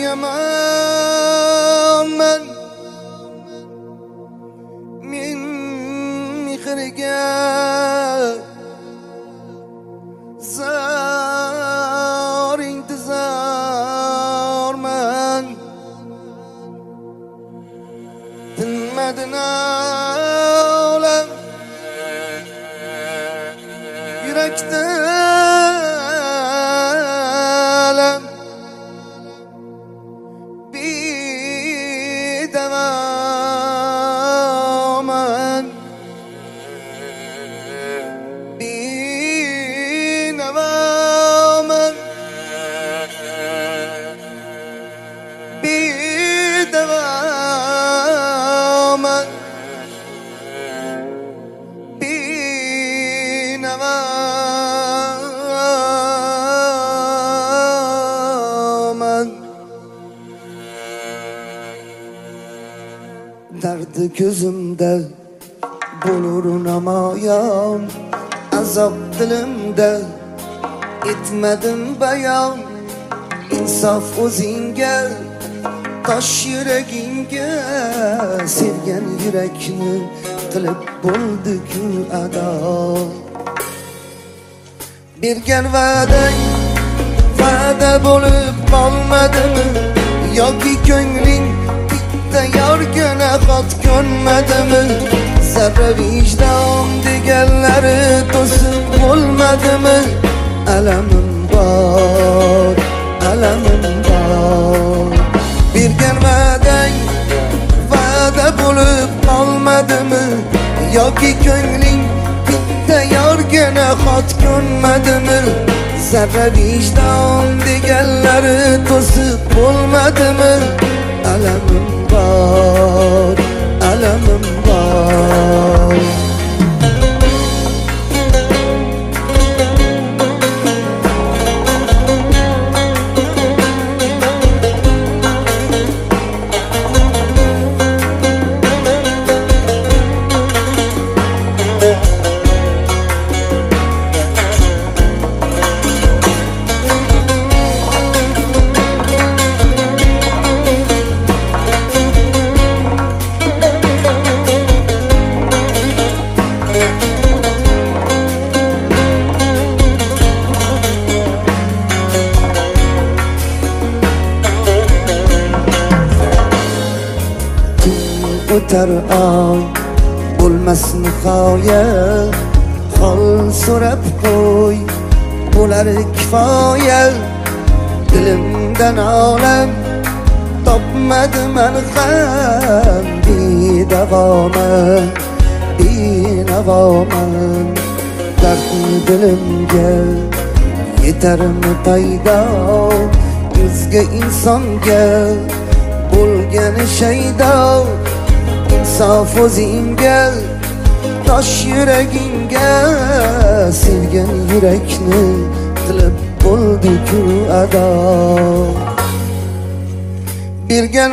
yaman men min mihriga zor intizorman tinmadin olam yurakda alam bedavaman benavaman bedavaman benavaman derdi gözümde bulur namoyon azob dilimde etmedim bayon insof o'zingga tosh yuragingga sevgan yurakni qilib bo'ldi-ku ado bergan va'da bo'lib qolmadimi yoki ko'ngling bitta yorgina xot ko'nmadimi zarra vijdon deganlari to'sib bo'lmadimi alamim bor bergan va'da bo'lib qolmadimi yoki ko'ngling bitta yorgina xot ko'nmadimi zarra vijdon deganlari to'sib bo'lmadimi alamim bor o'tar oy bo'lmas nihoya hol so'rab qo'y bo'lar kifoya dilimdan olam topmadiman ham benavoman dardni dilimga yetarmi paydo o'zga insonga bo'lgani shaydo insof o'zingga tosh yuragingga sevgan yurakni qilib bo'ldi-ku ado bergan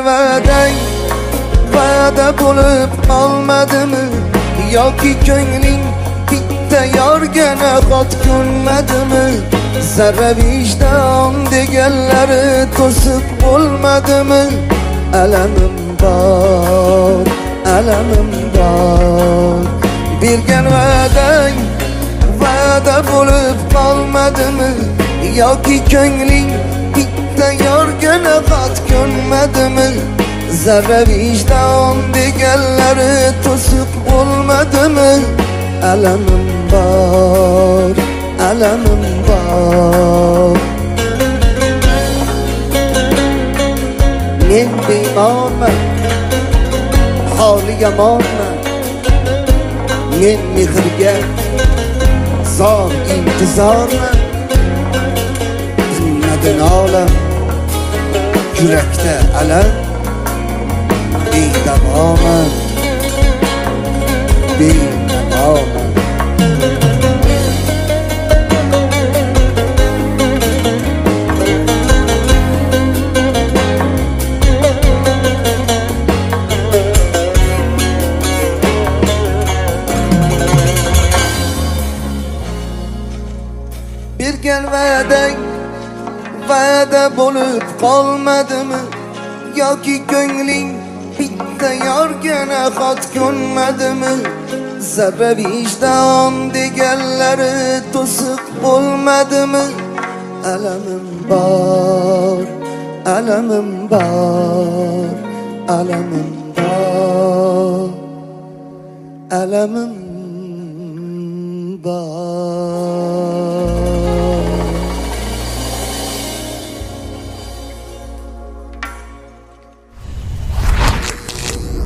va'da bo'lib qolmadimi yoki ko'ngling bitta yorgina xot ko'nmadimi zarra vijdon deganlari to'sib bo'lmadimi alamim bor bergan va'da bo'lib qolmadimi yoki ko'ngling bitta yorgina xot ko'nmadimi zarra vijdon deganlari to'sib bo'lmadimi alamim bor men bemorman holi yomonman men mehrga zor intizorman tinmadin olam yurakda alam bedavoman va'da bo'lib qolmadimi? Yoki ko'ngling bitta yorgina xot ko'nmadimi? Zarra vijdon deganlari to'siq bo'lmadimi? Alamim bor, alamim bor, alamim bor, alamim bor.